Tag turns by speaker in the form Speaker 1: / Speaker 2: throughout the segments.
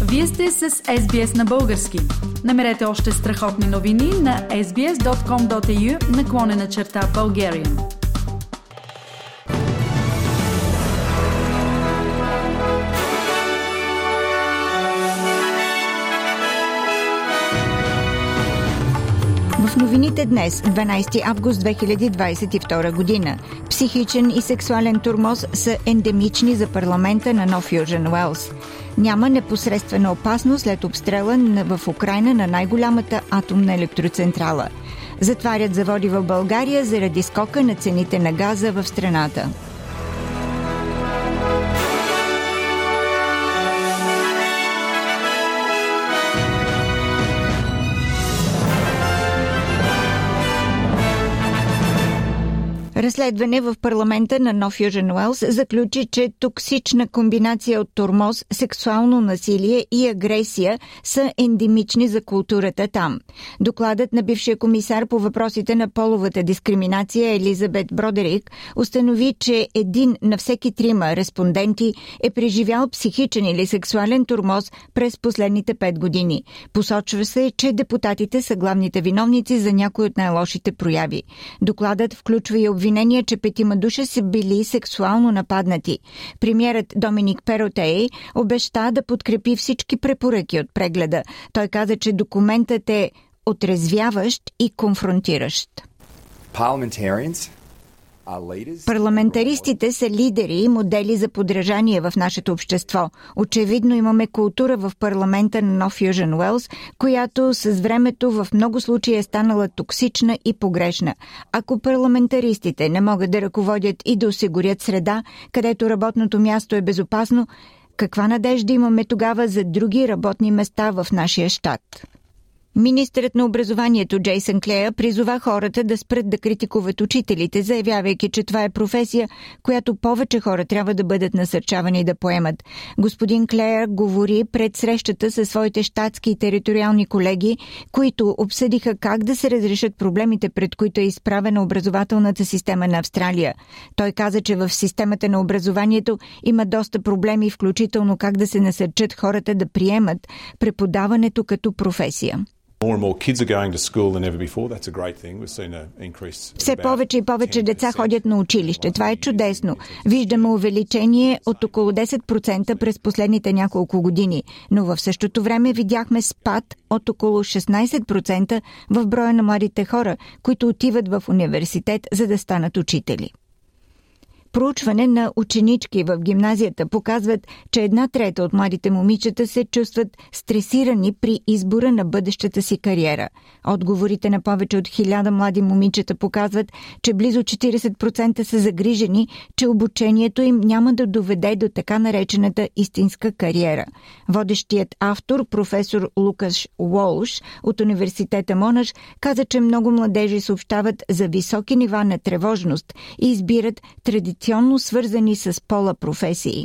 Speaker 1: Вие сте с SBS на български. Намерете още страхотни новини на sbs.com.au/Bulgarian.
Speaker 2: В новините днес, 12 август 2022 година, психичен и сексуален тормоз са ендемични за парламента на Нов Южен Уелс. Няма непосредствена опасност след обстрела в Украйна на най-голямата атомна електроцентрала. Затварят заводи в България заради скока на цените на газа в страната. Разследване в парламента на Нов Южен Уелс заключи, че токсична комбинация от тормоз, сексуално насилие и агресия са ендемични за културата там. Докладът на бившия комисар по въпросите на половата дискриминация Елизабет Бродерик установи, че 1 на всеки 3 респонденти е преживял психичен или сексуален тормоз през последните 5 години. Посочва се, че депутатите са главните виновници за някои от най-лошите прояви. Докладът включва и обвинения, че 5 души са били сексуално нападнати. Премиерът Доминик Перотей обеща да подкрепи всички препоръки от прегледа. Той каза, че документът е отрезвяващ и конфронтиращ. Парламентаристите са лидери и модели за подражание в нашето общество. Очевидно имаме култура в парламента на Нов Южен Уелс, която с времето в много случаи е станала токсична и погрешна. Ако парламентаристите не могат да ръководят и да осигурят среда, където работното място е безопасно, каква надежда имаме тогава за други работни места в нашия щат? Министърът на образованието Джейсън Клея призова хората да спрат да критикуват учителите, заявявайки, че това е професия, която повече хора трябва да бъдат насърчавани да поемат. Господин Клея говори пред срещата със своите щатски и териториални колеги, които обсъдиха как да се разрешат проблемите, пред които е изправена образователната система на Австралия. Той каза, че в системата на образованието има доста проблеми, включително как да се насърчат хората да приемат преподаването като професия. Все повече и повече деца ходят на училище. Това е чудесно. Виждаме увеличение от около 10% през последните няколко години, но в същото време видяхме спад от около 16% в броя на младите хора, които отиват в университет, за да станат учители. Проучване на ученички в гимназията показват, че 1/3 от младите момичета се чувстват стресирани при избора на бъдещата си кариера. Отговорите на повече от 1000 млади момичета показват, че близо 40% са загрижени, че обучението им няма да доведе до така наречената истинска кариера. Водещият автор, професор Лукаш Уолш от университета Монаш, каза, че много младежи съобщават за високи нива на тревожност и избират традиционно свързани с пола професии.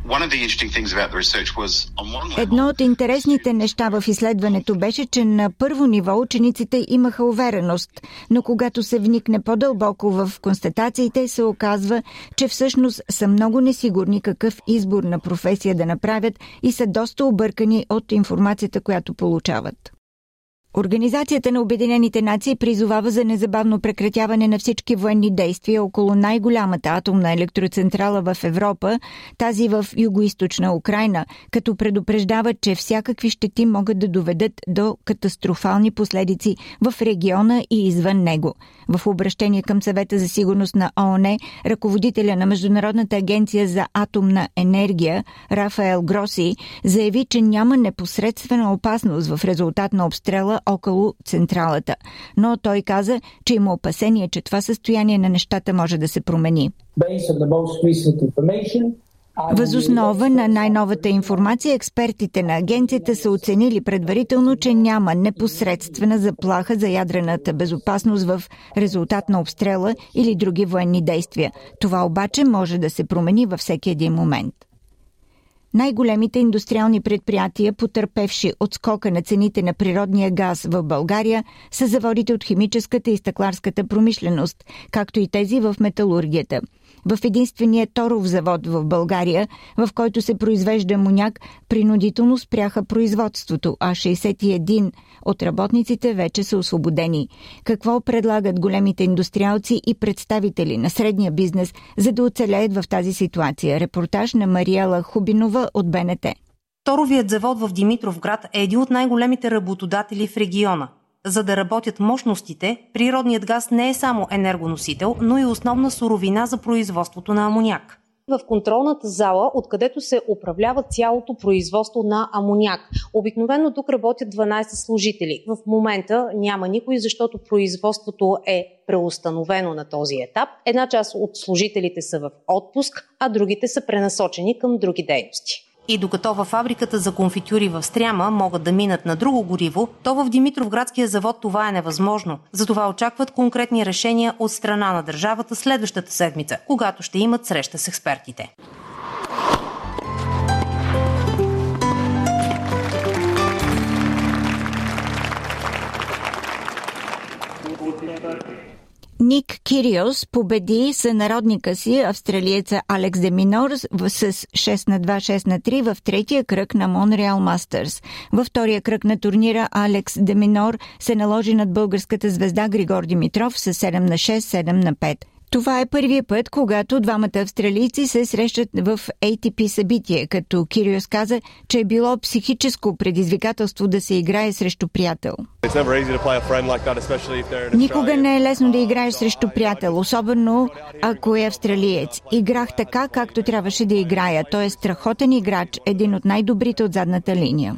Speaker 2: Едно от интересните неща в изследването беше, че на първо ниво учениците имаха увереност, но когато се вникне по-дълбоко в констатациите, се оказва, че всъщност са много несигурни какъв избор на професия да направят и са доста объркани от информацията, която получават. Организацията на Обединените нации призовава за незабавно прекратяване на всички военни действия около най-голямата атомна електроцентрала в Европа, тази в югоизточна Украйна, като предупреждава, че всякакви щети могат да доведат до катастрофални последици в региона и извън него. В обращение към Съвета за сигурност на ООН, ръководителя на Международната агенция за атомна енергия Рафаел Гроси заяви, че няма непосредствена опасност в резултат на обстрела около централата. Но той каза, че има опасение, че това състояние на нещата може да се промени. Въз основа на най-новата информация, експертите на агенцията са оценили предварително, че няма непосредствена заплаха за ядрената безопасност в резултат на обстрела или други военни действия. Това обаче може да се промени във всеки един момент. Най-големите индустриални предприятия, потърпевши от скока на цените на природния газ в България, са заводите от химическата и стъкларската промишленост, както и тези в металургията. В единствения торов завод в България, в който се произвежда амоняк, принудително спряха производството, а 61 от работниците вече са освободени. Какво предлагат големите индустриалци и представители на средния бизнес, за да оцелеят в тази ситуация? Репортаж на Мариела Хубинова от БНТ.
Speaker 3: Торовият завод в Димитровград е един от най-големите работодатели в региона. За да работят мощностите, природният газ не е само енергоносител, но и основна суровина за производството на амоняк. В контролната зала, откъдето се управлява цялото производство на амоняк. Обикновено тук работят 12 служители. В момента няма никой, защото производството е преустановено на този етап. Една част от служителите са в отпуск, а другите са пренасочени към други дейности. И докато във фабриката за конфитюри в Стряма могат да минат на друго гориво, то в Димитровградския завод това е невъзможно. Затова очакват конкретни решения от страна на държавата следващата седмица, когато ще имат среща с експертите.
Speaker 2: Ник Кириос победи сънародника си, австралиеца Алекс де Минор, с 6-2, 6-3 в третия кръг на Монреал Мастърс. Във втория кръг на турнира Алекс де Минор се наложи над българската звезда Григор Димитров с 7-6, 7-5. Това е първият път, когато двамата австралийци се срещат в ATP събитие, като Кириос каза, че е било психическо предизвикателство да се играе срещу приятел. Никога не е лесно да играеш срещу приятел, особено ако е австралиец. Играх така, както трябваше да играя. Той е страхотен играч, един от най-добрите от задната линия.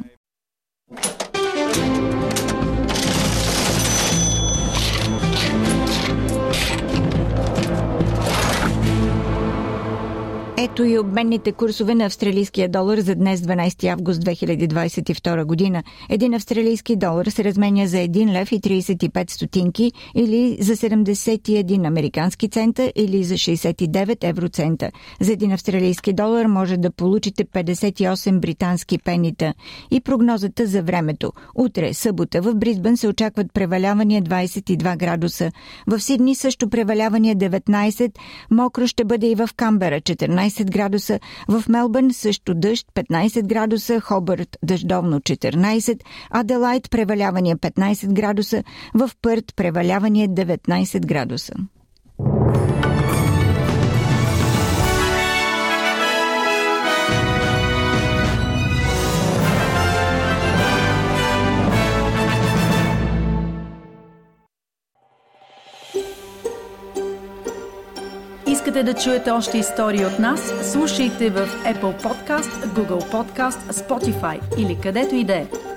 Speaker 2: Ето и обменните курсове на австралийския долар за днес, 12 август 2022 година. Един австралийски долар се разменя за 1 лев и 35 стотинки или за 71 американски цента или за 69 евроцента. За един австралийски долар може да получите 58 британски пенита. И прогнозата за времето. Утре, събота, в Бризбън се очакват превалявания 22 градуса. В Сидни също превалявания 19, мокро ще бъде и в Камбера 14 градуса, в Мелбърн също дъжд 15 градуса, Хобърт дъждовно 14, Аделайд превалявания 15 градуса, в Пърт превалявания 19 градуса.
Speaker 1: Искате да чуете още истории от нас? Слушайте в Apple Podcast, Google Podcast, Spotify или където и да е.